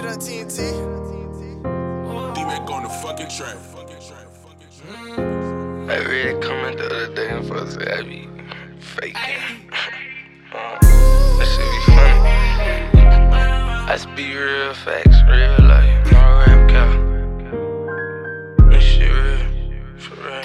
that TNT. D-Mac on the fucking track. I really coming the other day and folks say I be faking. That shit be funny. I speak real facts, real life, no rap cow. This shit real, for real.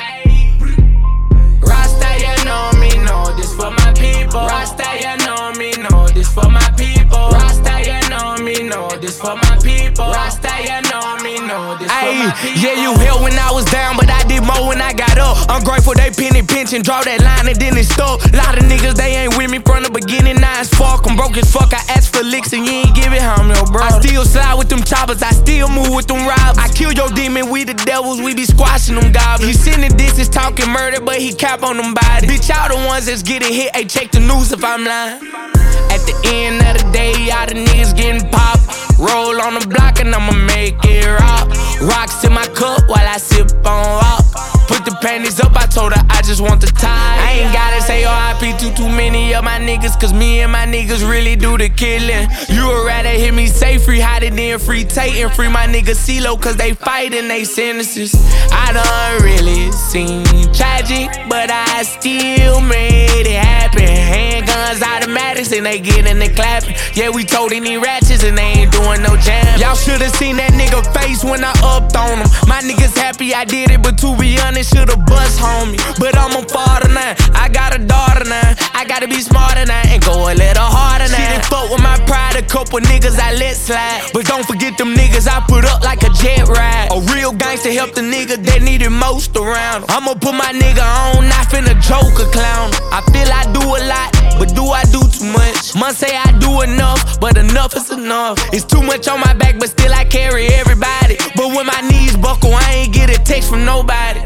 Rasta, you know me, know this for my people. Rasta, you know me, know this for my people. Rasta, you know me, know this for my people. Rasta, you know me, know this for my people. Yeah, you here when I was down, but I did more when I got up. I'm grateful they penny pinching, draw that line and then it stuck. Lot of niggas, they ain't with me from the beginning, now it's fuck. I'm broke as fuck, I asked for licks and you ain't give it, homie, yo, bro. I still slide with them choppers, I still move with them robbers. I kill your demon, we the devils, we be squashing them goblins. He sending disses, talking murder, but he cap on them bodies. Bitch, y'all the ones that's getting hit, hey, check the news if I'm lying. At the end of the day, y'all the niggas getting popped. Roll on the block and I'ma make it rock. Rocks in my cup while I sip on rock. Put the panties up, I told her I just want the tie. I ain't gotta say RIP to too many of my niggas, cause me and my niggas really do the killing. You would rather hear me say free Hottie than free Tate and free my nigga CeeLo, cause they fighting they sentences. I done really seen tragic, but I still made it happen. Handguns, automatics, and they getting the clapping. Yeah, we told any ratchets and they ain't doing no jam. Y'all should've seen that nigga face when I upped on him. My niggas happy I did it, but to be honest, should've bust homie. But I'm a father now, I got a daughter now. I gotta be smarter now and go a little harder now. She done fuck with my pride, a couple niggas I let slide. But don't forget them niggas I put up like a jet ride. A real gangster help the nigga that needed most around him. I'ma put my nigga on, not finna joke or clown him. I feel I do a lot, but do I do too much? Must say I do enough, but enough is enough. It's too much on my back, but still I carry everybody. But when my knees buckle, I ain't get a text from nobody.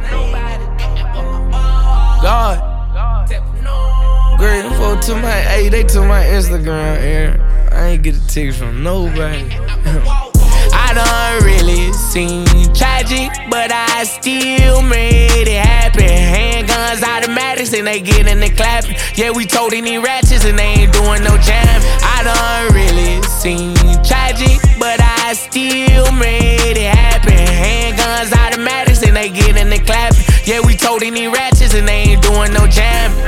God, grateful to my, hey, they took my Instagram here. I ain't get a text from nobody. I done really seen tragic, but I still made it happen. Handguns, automatics, and they getting the clapping. Yeah, we told any ratchets and they ain't doing no jam. I done really seen tragic, but I still made it happen. Handguns, automatics, and they getting the clapping. Yeah, we told any ratchets and they ain't doing no jam.